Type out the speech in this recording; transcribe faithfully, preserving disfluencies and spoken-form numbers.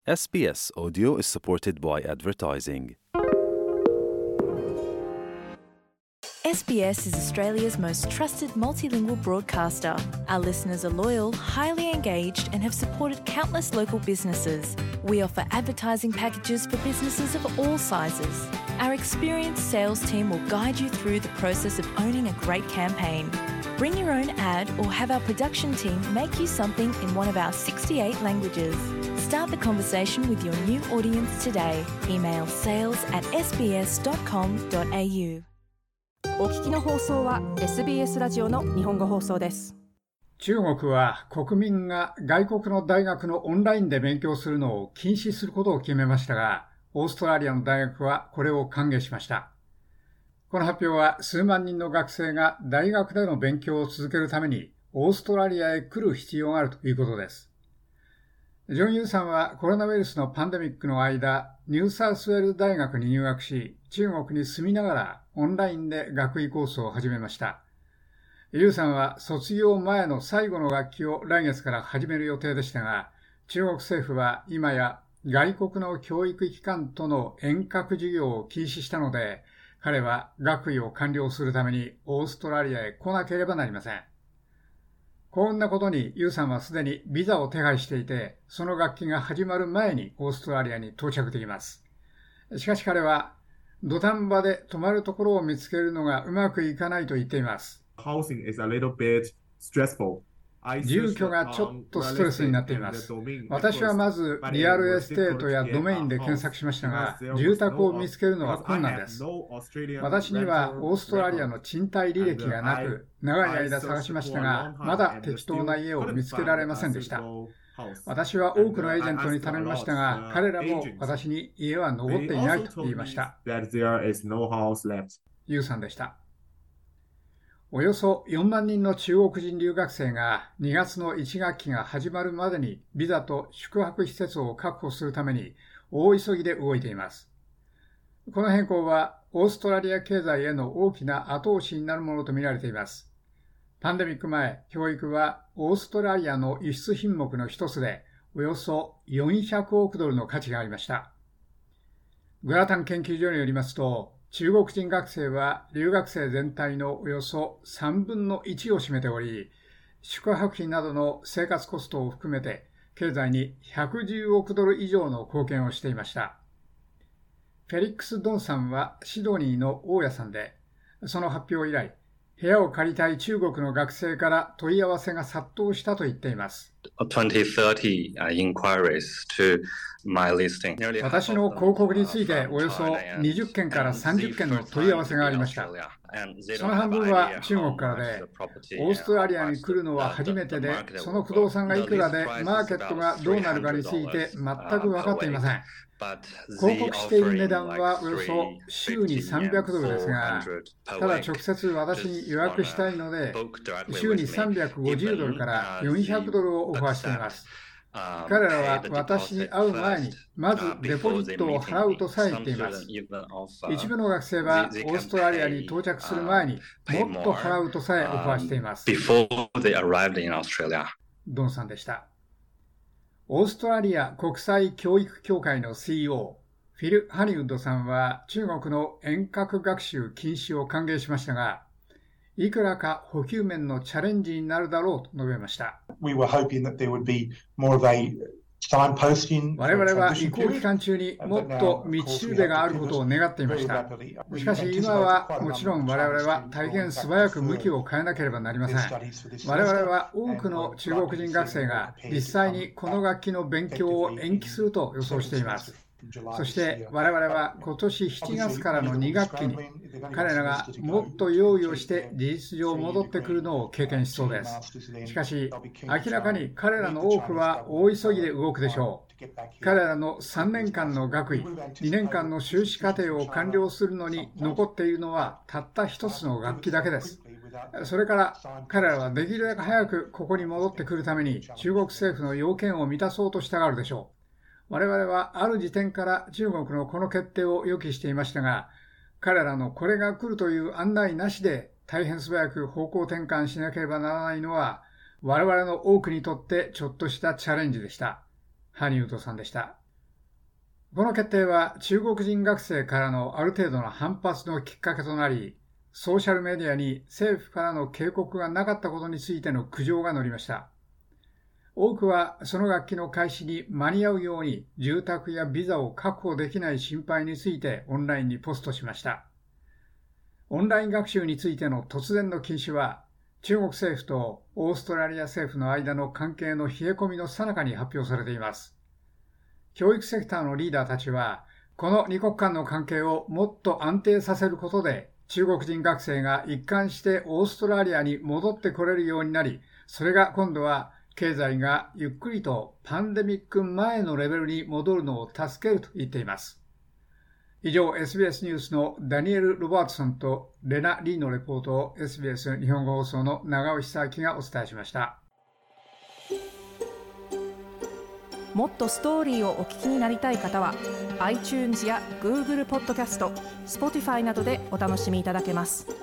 エスビーエス Audio is supported by advertising. S B S is Australia's most trusted multilingual broadcaster. Our listeners are loyal, highly engaged, and have supported countless local businesses. We offer advertising packages for businesses of all sizes. Our experienced sales team will guide you through the process of owning a great campaign. Bring your own ad or have our production team make you something in one of our sixty-eight languages. Start the conversation with your new audience today. Email sales at s b s dot com dot a u。 お聞きの放送は エスビーエス ラジオの日本語放送です。 中国は国民が外国の大学のオンラインで勉強するのを禁止することを決めましたが、オーストラリアの大学はこれを歓迎しました。この発表は数万人の学生が大学での勉強を続けるためにオーストラリアへ来る必要があるということです。ジョン・ユーさんはコロナウイルスのパンデミックの間、ニューサウスウェールズ大学に入学し、中国に住みながらオンラインで学位コースを始めました。ユーさんは卒業前の最後の学期を来月から始める予定でしたが、中国政府は今や外国の教育機関との遠隔授業を禁止したので、彼は学位を完了するためにオーストラリアへ来なければなりません。こんなことにユーさんはすでにビザを手配していて、その学期が始まる前にオーストラリアに到着できます。しかし彼は土壇場で泊まるところを見つけるのがうまくいかないと言っています。 Housing is a little bit stressful. 住居がちょっとストレスになっています。私はまずリアルエステートやドメインで検索しましたが、住宅を見つけるのは困難です。私にはオーストラリアの賃貸履歴がなく、長い間探しましたが、まだ適当な家を見つけられませんでした。私は多くのエージェントに頼みましたが、彼らも私に家は残っていないと言いました。ユーさんでした。およそよんまんにんの中国人留学生がにがつのいち学期が始まるまでにビザと宿泊施設を確保するために大急ぎで動いています。この変更はオーストラリア経済への大きな後押しになるものとみられています。パンデミック前、教育はオーストラリアの輸出品目の一つでおよそよんひゃくおくドルの価値がありました。グラタン研究所によりますと、中国人学生は留学生全体のおよそさんぶんのいちを占めており、宿泊費などの生活コストを含めて経済にひゃくじゅうおくドル以上の貢献をしていました。フェリックス・ドンさんはシドニーの大家さんで、その発表以来、部屋を借りたい中国の学生から問い合わせが殺到したと言っています。私の広告についておよそにじゅっけんからさんじゅっけんの問い合わせがありました。その半分は中国からで、オーストラリアに来るのは初めてで、その不動産がいくらでマーケットがどうなるかについて全く分かっていません。広告している値段はおよそ週にさんびゃくドルですが、ただ直接私に予約したいので、週にさんびゃくごじゅうドルからよんひゃくドルをオファーしています。彼らは私に会う前に、まずデポジットを払うとさえ言っています。一部の学生はオーストラリアに到着する前にもっと払うとさえオファーしています。ドンさんでした。オーストラリア国際教育協会の シーイーオー、フィル・ハニウッドさんは中国の遠隔学習禁止を歓迎しましたが、いくらか補給面のチャレンジになるだろうと述べました。我々は移行期間中にもっと道しるべがあることを願っていました。しかし今はもちろん我々は大変素早く向きを変えなければなりません。我々は多くの中国人学生が実際にこの学期の勉強を延期すると予想しています。そして我々は今年しちがつからのに学期に彼らがもっと用意をして事実上戻ってくるのを経験しそうです。しかし明らかに彼らの多くは大急ぎで動くでしょう。彼らのさんねんかんの学位、にねんかんの修士課程を完了するのに残っているのはたった一つの学期だけです。それから彼らはできるだけ早くここに戻ってくるために中国政府の要件を満たそうとしたがるでしょう。我々はある時点から中国のこの決定を予期していましたが、彼らのこれが来るという案内なしで大変素早く方向転換しなければならないのは我々の多くにとってちょっとしたチャレンジでした。ハニウッドさんでした。 この決定は中国人学生からのある程度の反発のきっかけとなり、ソーシャルメディアに政府からの警告がなかったことについての苦情が載りました。多くはその学期の開始に間に合うように住宅やビザを確保できない心配についてオンラインにポストしました。オンライン学習についての突然の禁止は、中国政府とオーストラリア政府の間の関係の冷え込みの最中に発表されています。教育セクターのリーダーたちは、この二国間の関係をもっと安定させることで、中国人学生が一貫してオーストラリアに戻ってこれるようになり、それが今度は経済がゆっくりとパンデミック前のレベルに戻るのを助けると言っています。以上、エスビーエス ニュースのダニエル・ロバートソンとレナ・リーのレポートを エスビーエス 日本語放送の長尾久明がお伝えしました。 もっとストーリーをお聞きになりたい方は iTunes や Google ポッドキャスト、Spotify などでお楽しみいただけます。